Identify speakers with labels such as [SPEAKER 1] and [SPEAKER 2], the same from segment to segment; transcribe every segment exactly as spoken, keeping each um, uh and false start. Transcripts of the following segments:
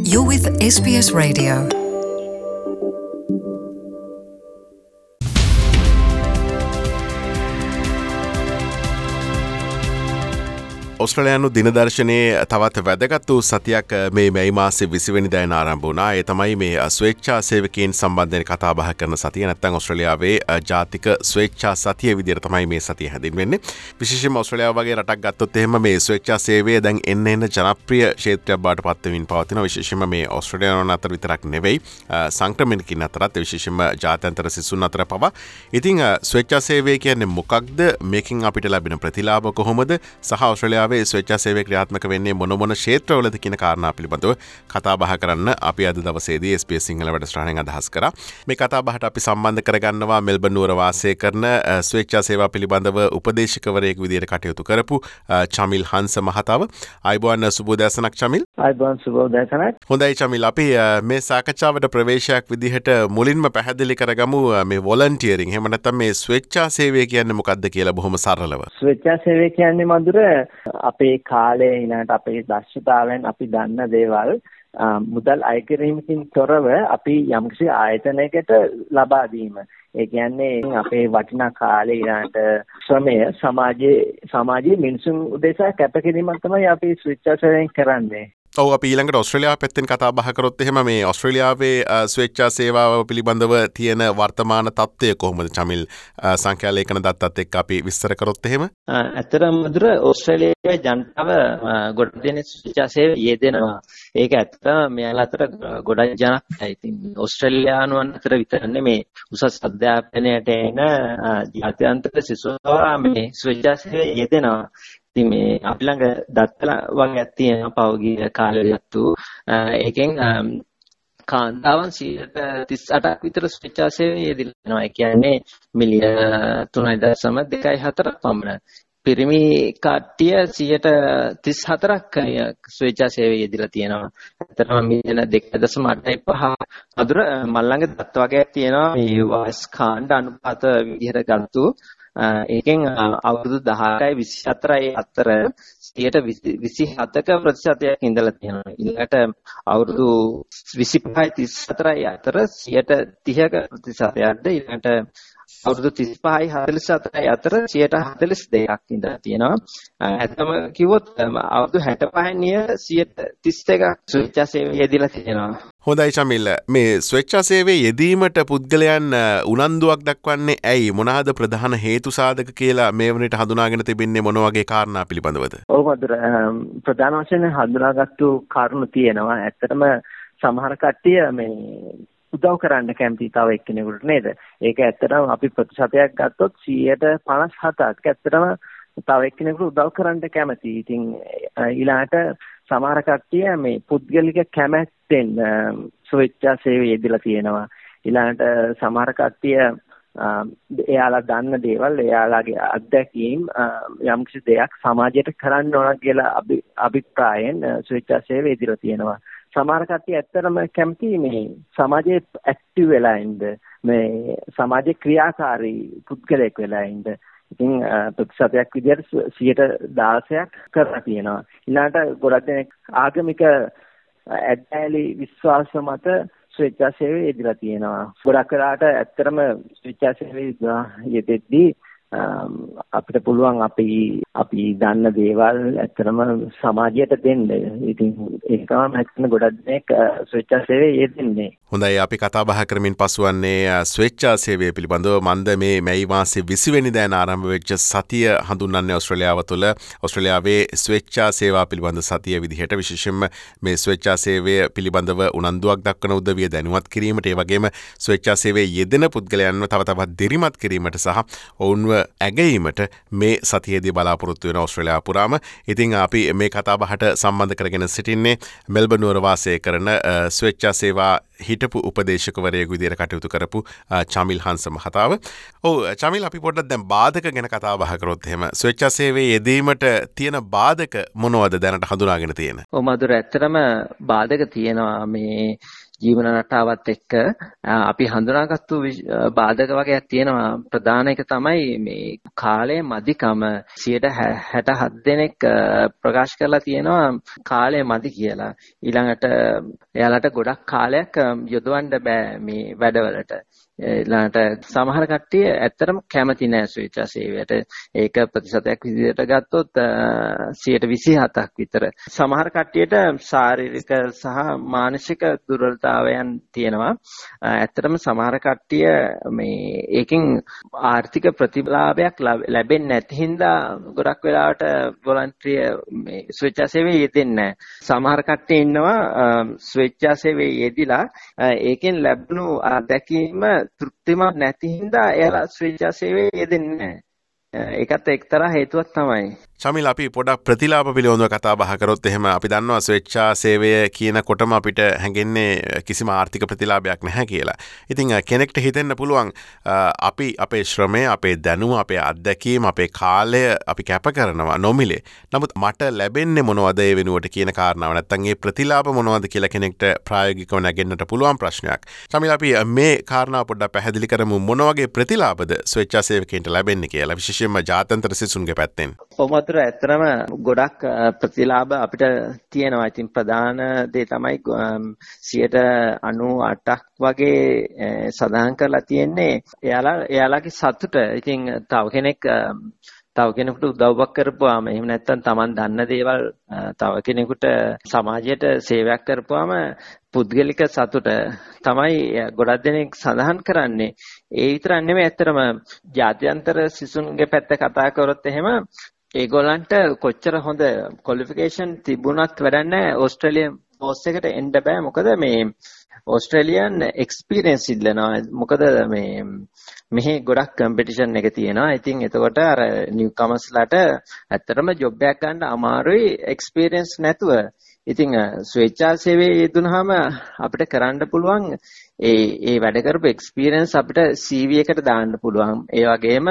[SPEAKER 1] You're with S B S Radio.
[SPEAKER 2] ඔස්ට්‍රේලියානු දිනදර්ශනයේ තවත් වැදගත් වූ සතියක් මේ මැයි මාසේ විසි වෙනිදාන ආරම්භ වුණා. ඒ තමයි මේ ස්වේච්ඡා සේවකයන් සම්බන්ධයෙන් කතා බහ කරන සතිය. නැත්නම් ඔස්ට්‍රේලියාවේ ජාතික ස්වේච්ඡා සතිය විදිහට තමයි මේ සතිය හැදින්වෙන්නේ. විශේෂයෙන්ම ඔස්ට්‍රේලියාව වගේ රටක් ගත්තොත් එහෙම මේ ස්වේච්ඡා සේවය දැන් එන්න එන්න ජනප්‍රිය ක්ෂේත්‍රයක් බවට පත් වෙමින් පවතිනවා. විශේෂයෙන්ම මේ ඔස්ට්‍රේලියානු අතර විතරක් නෙවෙයි සංක්‍රමණිකින් අතරත් විශේෂයෙන්ම ජාත්‍යන්තර සිසුන් අතර පවා. ඉතින් ස්වේච්ඡා සේවය කියන්නේ මොකක්ද? මේකෙන් අපිට ලැබෙන ප්‍රතිලාභ කොහොමද? සහ ඔස්ට්‍රේලියාව ස්වේච්ඡා සේවය ක්‍රියාත්මක වෙන්නේ මොන මොන ක්ෂේත්‍රවලද කියන කාරණා පිළිබඳව කතා බහ කරන්න අපි අද දවසේදී S B S සිංහල වැඩසටහනෙන් අදහස් කරා. මේ කතා බහට අපි සම්බන්ධ කරගන්නවා මෙල්බන් නුවර වාසය කරන ස්වේච්ඡා සේවා පිළිබඳව උපදේශකවරයෙකු විදිහට කටයුතු කරපු චමිල් හංස මහතාව. ආයුබෝවන් සුබෝදෑසනක් චමිල්.
[SPEAKER 3] ආයුබෝවන් සුබෝදෑසනක්.
[SPEAKER 2] හොඳයි චමිල්, අපි මේ සාකච්ඡාවට ප්‍රවේශයක් විදිහට මුලින්ම පැහැදිලි කරගමු මේ වොලන්ටියරින්. එහෙම නැත්නම් මේ ස්වේච්ඡා සේවය කියන්නේ මොකක්ද කියලා බොහොම සරලව.
[SPEAKER 3] ස්වේච්ඡා සේවය කියන්නේ මధుර අපේ කාලේ ඊළඟට අපේ දක්ෂතාවයෙන් අපි දන්න දේවල් මුදල් අය කිරීමකින් තොරව අපි යම්කිසි ආයතනයකට ලබා දීම. ඒ කියන්නේ අපේ වටිනා කාලේ ඊළඟට ශ්‍රමය සමාජයේ සමාජයේ මිනිසුන් උදෙසා කැපකිරීමක් තමයි අපි ස්වේච්ඡා සේවයෙන් කරන්නේ.
[SPEAKER 2] ඔව්, අපි ඊළඟට ඔස්ට්‍රේලියාව පැත්තෙන් කතා බහ කරොත් එහෙම මේ ඔස්ට්‍රේලියාවේ ස්වේච්ඡා සේවාව පිළිබඳව තියෙන වර්තමාන තත්ත්වය කොහොමද චමිල්? සංඛ්‍යා ලේඛන දත්තත් එක්ක අපි විස්තර කරොත් එහෙම.
[SPEAKER 3] ඇත්තටම මధుර ඔස්ට්‍රේලියාවේ ජනතාව ගොඩක් දෙනෙක් ස්වේච්ඡා සේවයේ යෙදෙනවා. ඒක ඇත්තටම මෙයාලා අතර ගොඩක් ජනප්‍රියයි. ඉතින් ඔස්ට්‍රේලියානුවන් අතර විතර නෙමේ උසස් අධ්‍යාපනයට එන ජාත්‍යන්තර සිසුන්වා මේ ස්වේච්ඡා සේවයේ යෙදෙනවා. ඉතින් මේ අපි ළඟ දත්ත වගේක් තියෙනවා පෞද්ගලික කාලයතු. ඒකෙන් කාන්තාවන් සියයට තිස් අටක් විතර ස්වේච්ඡා සේවයේ යෙදෙනවා. ඒ කියන්නේ මිලියන තුනයි දශම දෙකයි හතරක් පමණ. පිරිමි කට්ටිය සියයට තිස් හතරක් ස්වේච්ඡා සේවයේ යෙදලා තියෙනවා. ඇත්තටම මිලියන දෙක දශම අටයි පහ අදුර මල්ලංග දත්ත වගේක් තියෙනවා. මේ වයස් කාණ්ඩ අනුපාත විදිහට ගත්තු ඒකෙන් අවුරුදු දහයයි විසි හතරයි අතර සියයට විසි හතක ප්‍රතිශතයක් ඉඳලා තියෙනවා. ඊළඟට අවුරුදු විසි පහයි තිස් හතරයි අතර සියයට තිහක ප්‍රතිශතයක්ද ඊළඟට අවුරුදු තිස් පහයි හතළිස් හතරයි අතර සියයට හතළිස් දෙකක් ඉඳලා තියෙනවා. ඇත්තම කිව්වොත් අවුරුදු හැට පහෙන් නිය සියයට තිස් දෙකක් ස්වේච්ඡා සේවයේ යෙදලා තියෙනවා.
[SPEAKER 2] හොඳයි චමිල්, මේ ස්වේච්ඡා සේවයේ යෙදීමට පුද්ගලයන් උනන්දුවක් දක්වන්නේ ඇයි? මොනවාද ප්‍රධාන හේතු සාධක කියලා මේ වනිට හඳුනාගෙන තිබෙන්නේ මොන වගේ කාරණා පිළිබඳවද?
[SPEAKER 3] ඔව් මధుර, ප්‍රධාන වශයෙන් හඳුනාගත්තු කාරණා තියෙනවා. ඇත්තටම සමහර කට්ටිය මේ උදව් කරන්න කැමති තව එක්කෙනෙකුට නේද? ඒක ඇත්තටම අපි ප්‍රතිශතයක් ගත්තොත් සියයට පනස් හතක් ඇත්තටම තව එක්කෙනෙකුට උදව් කරන්න කැමති. ඉතින් ඊළාට සමහර කට්ටිය මේ පුද්ගලික කැමැත්තෙන් ස්වේච්ඡා සේවයේ යෙදලා තියෙනවා. ඊළාට සමහර කට්ටිය එයාලා දන්න දේවල්, එයාලාගේ අත්දැකීම් යම්කිසි දෙයක් සමාජයට කරන්න ඕන කියලා අභිප්‍රායෙන් ස්වේච්ඡා සේවයේ යෙදලා තියෙනවා. සමහර කට්ටිය ඇත්තටම කැමති මේ සමාජයේ ඇක්ටිව් වෙලා ඉන්න, මේ සමාජයේ ක්‍රියාකාරී පුද්ගලයෙක් වෙලා ඉන්න. ඉතින් ප්‍රතිශතයක් විදිහට සියයට දාසයක් කරලා තියෙනවා. ඊළඟට ගොඩක් දෙනෙක් ආගමික ඇදහිලි විශ්වාස මත ස්වේච්ඡා සේවයේ යෙදලා තියෙනවා. ගොඩක් වෙලාවට ඇත්තටම ස්වේච්ඡා සේවයේ යෙදෙද්දී අපිට පුළුවන් අපි අපි දන්න දේවල් ඇත්තටම සමාජයට දෙන්න. ඉතින් ඒක තමයි මම ගොඩක් දෙනෙක් ස්වේච්ඡා සේවයේ යෙදෙන්නේ.
[SPEAKER 2] හොඳයි, අපි කතා බහ කරමින් පසුවන්නේ ස්වේච්ඡා සේවය පිළිබඳව. මන්ද මේ මැයි මාසේ විසි වෙනිදාන ආරම්භ වෙච්ච සතිය හඳුන්වන්නේ ඔස්ට්‍රේලියාව තුළ ඔස්ට්‍රේලියාවේ ස්වේච්ඡා සේවා පිළිබඳ සතිය විදිහට. විශේෂයෙන්ම මේ ස්වේච්ඡා සේවය පිළිබඳව උනන්දුවක් දක්වන උදවිය දැනුවත් කිරීමට, ඒ වගේම ස්වේච්ඡා සේවයේ යෙදෙන පුද්ගලයන්ව තව තවත් දිරිමත් කිරීමට සහ ඔවුන්ව ඇගීමට මේ සතියේදී බලාපොරොත්තු වෙන ඔස්ට්‍රේලියාව පුරාම. ඉතින් අපි මේ කතා බහට සම්බන්ධ කරගෙන සිටින්නේ මෙල්බන් නුවර වාසය කරන ස්වේච්ඡා සේවා හිටපු උපදේශකවරයෙකු විදිහට කටයුතු කරපු චමිල් හංස මහතාව. ඔව් චමිල්, අපි පොඩ්ඩක් දැන් බාධක ගැන කතා බහ කරොත් එහෙම ස්වේච්ඡා සේවයේ යෙදීමට තියෙන බාධක මොනවද දැනට හඳුනාගෙන තියෙන?
[SPEAKER 3] ඔව් මధుර, ඇත්තටම බාධක තියෙනවා. මේ ජීවන රටාවත් එක්ක අපි හඳුනාගත්තු බාධක වගේක් තියෙනවා. ප්‍රධාන එක තමයි මේ කාලය මදිකම. සියයට හැට හත් දෙනෙක් ප්‍රකාශ කරලා තියෙනවා කාලය මදි කියලා. ඊළඟට එයාලට ගොඩක් කාලයක් යොදවන්න බෑ මේ වැඩවලට. ඊළඟට සමහර කට්ටිය ඇත්තටම කැමති නෑ ස්වේච්ඡා සේවයට. ඒක ප්‍රතිශතයක් විදිහට ගත්තොත් සියයට විසි හතක් විතර. සමහර කට්ටියට ශාරීරික සහ මානසික දුර්වලතාවයන් තියෙනවා. ඇත්තටම සමහර කට්ටිය මේ ඒකෙන් ආර්ථික ප්‍රතිලාභයක් ලැබෙන්නේ නැති හින්දා ගොඩක් වෙලාවට වොලන්ටියර් මේ ස්වේච්ඡා සේවයේ යෙදෙන්නේ නැහැ. සමහර කට්ටිය ඉන්නවා ස්වේච්ඡා සේවයේ යෙදිලා ඒකෙන් ලැබුණු අත්දැකීම තෘප්තිමත් නැති හින්දා එයාලා ස්වේච්ඡා සේවයේ යෙදෙන්නේ නැහැ. ඒකත් එක්තරා හේතුවක් තමයි.
[SPEAKER 2] ශමිල්, අපි පොඩක් ප්‍රතිලාභ පිළිබඳව කතා බහ කරොත් එහෙම අපි දන්නවා ස්වේච්ඡා සේවය කියනකොටම අපිට හැඟෙන්නේ කිසිම ආර්ථික ප්‍රතිලාභයක් නැහැ කියලා. ඉතින් කෙනෙක්ට හිතෙන්න පුළුවන් අපි අපේ ශ්‍රමය, අපේ දැනුම, අපේ අත්දැකීම්, අපේ කාලය අපි කැප කරනවා නොමිලේ. නමුත් මට ලැබෙන්නේ මොනවද ඒ වෙනුවට කියන කාරණාව නැත්නම් ඒ ප්‍රතිලාභ මොනවද කියලා කෙනෙක්ට ප්‍රායෝගිකව නැගෙන්නට පුළුවන් ප්‍රශ්නයක්. ශමිල්, අපි මේ කාරණාව පොඩ්ඩක් පැහැදිලි කරමු. මොන වගේ ප්‍රතිලාභද ස්වේච්ඡා සේවකයන්ට ලැබෙන්නේ කියලා, විශේෂයෙන්ම ජාත්‍යන්තර සිසුන්ගේ පැත්තෙන්?
[SPEAKER 3] ඇත්තටම ගොඩක් ප්‍රතිලාභ අපිට තියෙනවා. ඉතින් ප්‍රධාන දේ තමයි සියයට අනූ අටක් වගේ සඳහන් කරලා තියෙන්නේ එයාලා එයාලගේ සතුට. ඉතින් තව කෙනෙක් තව කෙනෙකුට උදව්වක් කරපුවාම, එහෙම නැත්නම් Taman දන්න දේවල් තව කෙනෙකුට සමාජයට සේවයක් කරපුවාම පුද්ගලික සතුට තමයි ගොඩක් දෙනෙක් සඳහන් කරන්නේ. ඒ විතරක් නෙමෙයි, ඇත්තටම ජාත්‍යන්තර සිසුන්ගේ පැත්ත කතා කරොත් එහෙම ඒගොල්ලන්ට කොච්චර හොඳ ක්වොලිෆිකේෂන් තිබුණත් වැඩක් නැහැ ඕස්ට්‍රේලියානු පෝස්ට් එකට එන්න බෑ. මොකද මේ ඕස්ට්‍රේලියන් එක්ස්පීරියන්ස් ඉල්ලනවා. මොකද මේ මෙහි ගොඩක් කම්පිටිෂන් එක තියෙනවා. ඉතින් එතකොට අර නිව් කමර්ස්ලාට ඇත්තටම ජොබ් එකක් ගන්න අමාරුයි එක්ස්පීරියන්ස් නැතුව. ඉතින් ස්වේච්ඡා සේවයේ යෙදුනහම අපිට කරන්න පුළුවන් ඒ ඒ වැඩ කරපු එක්ස්පීරියන්ස් අපිට සී වී එකට දාන්න පුළුවන්. ඒ වගේම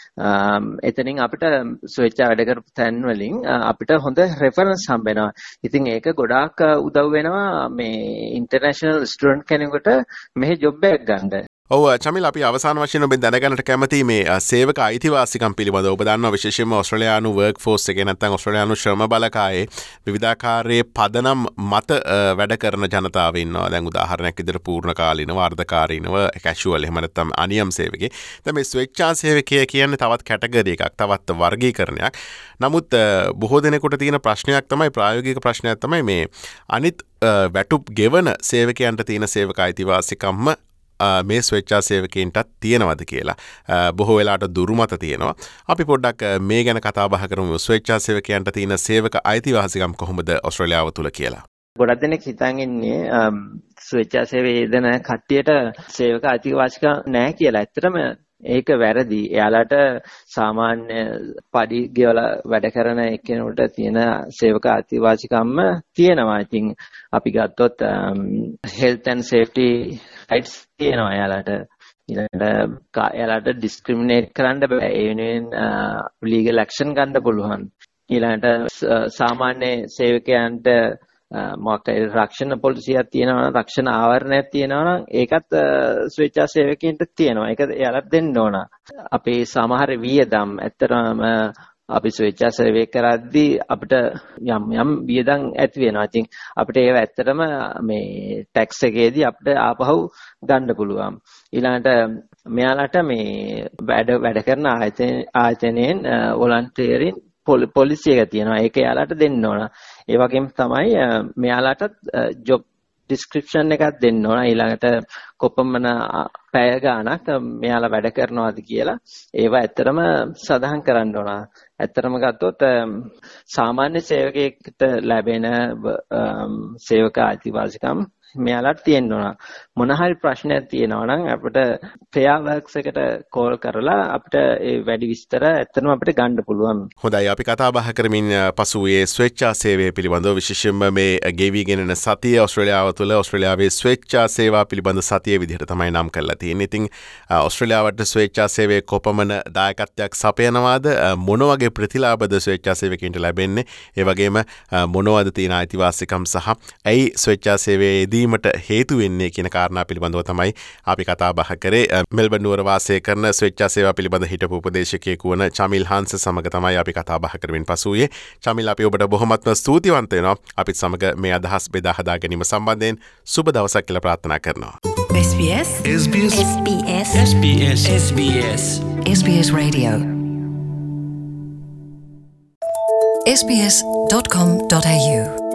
[SPEAKER 3] එතනින් අපිට ස්වේච්ඡා වැඩ කරපු තැන් වලින් අපිට හොඳ රෙෆරන්ස් හම්බ වෙනවා. ඉතින් ඒක ගොඩාක් උදව් වෙනවා මේ ඉන්ටර්නැෂනල් ස්ටුඩන්ට් කෙනෙකුට මෙහි ජොබ් එකක් ගන්න.
[SPEAKER 2] ඔව් චමිල්, අපි අවසාන වශයෙන් ඔබෙන් දැනගන්නට කැමති මේ සේවක අයිතිවාසිකම් පිළිබඳව. ඔබ දන්නවා විශේෂයෙන්ම ඕස්ට්‍රේලියානු වර්ක් ෆෝස් එකේ නැත්නම් ඕස්ට්‍රේලියානු ශ්‍රම බලකායේ විවිධාකාරයේ පදනම් මත වැඩ කරන ජනතාව ඉන්නවා. දැන් උදාහරණයක් විදිහට පූර්ණකාලීනව, අර්ධකාලීනව, කැෂුවල්, එහෙම නැත්නම් අනියම් සේවකේ. දැන් මේ ස්වේච්ඡා සේවකය කියන්නේ තවත් කැටගරි එකක්, තවත් වර්ගීකරණයක්. නමුත් බොහෝ දෙනෙකුට තියෙන ප්‍රශ්නයක් තමයි, ප්‍රායෝගික ප්‍රශ්නයක් තමයි මේ අනිත් වැටුප් ගෙවන සේවකයන්ට තියෙන සේවක අයිතිවාසිකම්ම මේ ස්වේච්ඡා සේවකයන්ටත් තියෙනවද කියලා. බොහෝ වෙලාවට දුරුමත තියෙනවා. අපි පොඩ්ඩක් මේ ගැන කතා බහ කරමු. ස්වේච්ඡා සේවකයන්ට තියෙන සේවක අයිතිවාසිකම් කොහොමද ඕස්ට්‍රේලියාව තුල කියලා.
[SPEAKER 3] ගොඩක් දෙනෙක් හිතන් ඉන්නේ ස්වේච්ඡා සේවයේ යෙදෙන කට්ටියට සේවක අයිතිවාසිකම් නැහැ කියලා. ඇත්තටම ඒක වැරදි. එයාලට සාමාන්‍ය පඩි ගෙවලා වැඩ කරන එක්කෙනෙකුට තියෙන සේවක අයිතිවාසිකම්ම තියෙනවා. ඉතින් අපි ගත්තොත් health and safety rights තියෙනවා එයාලට. ඊළඟට එයාලට ඩිස්ක්‍රිමිනේට් කරන්න බෑ. ඒ වෙනුවෙන් ලීගල් ඇක්ෂන් ගන්න පුළුවන්. ඊළඟට සාමාන්‍ය සේවකයන්ට මොකක් හරි රක්ෂණ පොලිසියක් තියෙනවා නම්, රක්ෂණ ආවරණයක් තියෙනවා නම් ඒකත් ස්වේච්ඡා සේවකයන්ට තියෙනවා. ඒක එයාලට දෙන්න ඕන. අපේ සමහර වියදම් ඇත්තටම අපි ස්වේච්ඡා සේවය කරද්දී අපිට යම් යම් වියදම් ඇති වෙනවා. ඉතින් අපිට ඒව ඇත්තටම මේ ටැක්ස් එකේදී අපිට ආපහු ගන්න පුළුවන්. ඊළඟට මෙයාලට මේ වැඩ වැඩ කරන ආයතන ආයතනයෙන් වොලන්ටියරින් පොලිසි එක තියෙනවා. ඒක එයාලට දෙන්න ඕන. ඒ වගේම තමයි මෙයාලට ජොබ් ඩිස්ක්‍රිප්ෂන් එකක් දෙන්න ඕන. ඊළඟට කොපමණ පැය ගාණක් මෙයාලා වැඩ කරනවාද කියලා ඒවා ඇත්තටම සඳහන් කරන්න ඕන. ඇත්තටම ගත්තොත් සාමාන්‍ය සේවකයෙකුට ලැබෙන සේවක අයිතිවාසිකම් මෙයාලට තියෙන්න ඕන. මොන හරි ප්‍රශ්නයක් තියෙනවා නම් අපිට ෆෙයා වර්ක්ස් එකට කෝල් කරලා අපිට ඒ වැඩි විස්තර ඇත්තටම අපිට ගන්න පුළුවන්.
[SPEAKER 2] හොඳයි, අපි කතා බහ කරමින් පසුවේ ස්වේච්ඡා සේවය පිළිබඳව, විශේෂයෙන්ම මේ ගෙවිගෙන යන සතිය ඕස්ට්‍රේලියාව තුළ ඕස්ට්‍රේලියාවේ ස්වේච්ඡා සේවා පිළිබඳ සතිය විදිහට තමයි නම් කරලා තියෙන්නේ. ඉතින් ඕස්ට්‍රේලියාවට ස්වේච්ඡා සේවයේ කොපමණ දායකත්වයක් සපයනවාද, මොන වගේ ප්‍රතිලාභද ස්වේච්ඡා සේවකයන්ට ලැබෙන්නේ, ඒ වගේම මොනවද තියෙන අයිතිවාසිකම් සහ ඇයි ස්වේච්ඡා සේවයේදී වීමට හේතු වෙන්නේ කියන කාරණා පිළිබඳව තමයි අපි කතා බහ කරේ. මෙල්බන් නුවර වාසය කරන ස්වේච්ඡා සේවා පිළිබඳ හිටපු උපදේශකයෙකු වන චමිල් හංස සමග තමයි අපි කතා බහ කරමින් පසුවේ. චමිල්, අපි ඔබට බොහොමත්ම ස්තුතිවන්ත වෙනවා. අපිත් සමග මේ අදහස් බෙදා හදා ගැනීම සම්බන්ධයෙන් සුබ දවසක් කියලා ප්‍රාර්ථනා කරනවා.
[SPEAKER 1] S B S
[SPEAKER 4] S B S
[SPEAKER 1] S B S
[SPEAKER 4] S B S S B S
[SPEAKER 1] S B S Radio S B S dot com dot A U